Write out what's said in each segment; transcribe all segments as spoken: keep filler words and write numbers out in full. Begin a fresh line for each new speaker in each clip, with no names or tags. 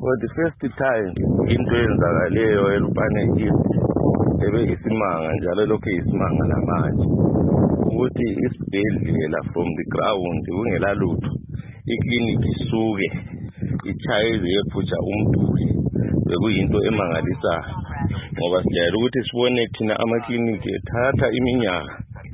For the first time into eyenzakaleyo eLupane East ebe isimanga njalo lokho isimanga namanje ukuthi isibhedlela from the ground kungela lutho ikliniki isuke ichayeze yephutsha umduli bekuyinto emangalisayo ngoba sijayele ukuthi sibone thina amakliniki ethatha iminyaka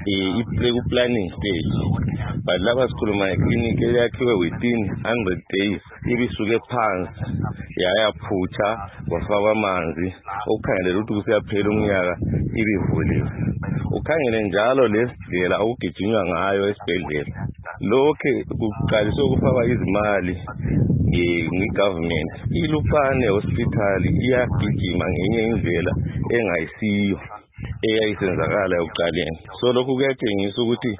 i planning stage but lapha sikhuluma ngekliniki eyakhiwe within one hundred days ibisuke phansi yayaphutsha kwafakwa amanzi ukukhangelela ukuthi kusiyaphela umnyaka ibivuliwe ukhangele njalo lesibhedlela okugijinywa ngayo esibhedlela lokho kuqaliswe ukufaka izimali ngegovernment iLupane hospital iyagijima ngenye indlela engayisiyo eyayisenzakala ekuqaleni so lokhu kuyatshengisa ukuthi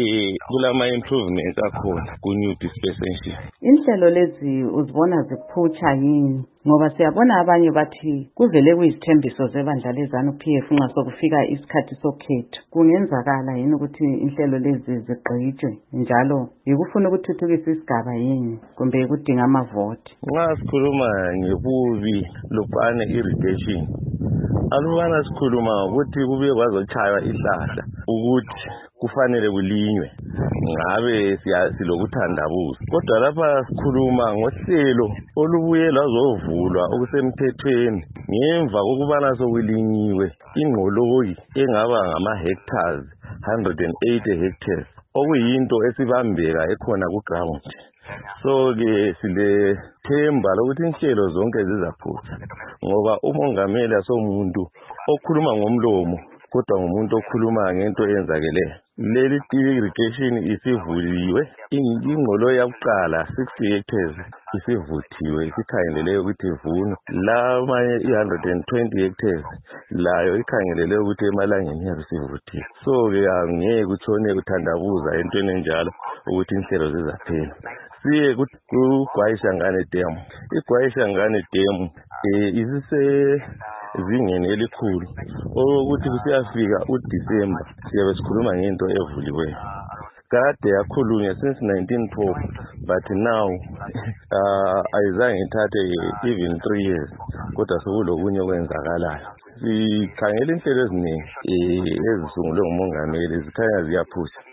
kulama improvements akhona ku new dispensation.
Inhlelo lezi uzibona ziphutsha yini ngoba siyabona abanye bathi kuvele kuyisithembiso zebandla lezanu P F nxa sokufika isikhathi sokhetho kungenzakala yini ukuthi inhlelo lezi zigqitshwe njalo yikufuna ukuthuthukisa isigaba yini kumbe kudinga amavoti?
Nxa sikhuluma ngebubi Lupane irrigation alubana sikhuluma ukuthi kube kwazochaywa ihlahla ukuthi kufanele kulinywe ngabe silokuthandabuza kodwa lapha sikhuluma ngohlelo olubuye lwazovulwa okusemthethweni ngemva kokubana sokulinyiwe ingqoloyi engaba ngama hectares one hundred eighty hectares okuyinto esibambeka ekhona ku ground so ke sile themba lokuthi inhlelo zonke zizaphutha ngoba umongameli asomuntu okhuluma ngomlomo kodwa ngumuntu okhuluma ngento eyenzakeleyo. Leli irrigation isivuliwe ingqolo yakuqala sixty hectares isivuthiwe isikhangelele ukuthi ivunwe lamanye one hundred twenty hectares layo ikhangelele ukuthi emalangeni yasivuthiwe so ke angeke kutshone kuthandabuza entweni enjalo ukuthi inhlelo zizaphela. Siye ku Gwayishangane Dam. iGwayishangane Dam eh isise zingeni elikhulu ukuthi kusiyafika uDisemba siyabe sikhuluma ngento evuliweyo kade yakhulunywa since nineteen twelve but now uh, ayizange ithathe even three years kodwa sokulokunye okwenzakalayo. Sikhangela inhlelo eziningi ezisungulwe ngumongameli zikhanya ziyaphusha.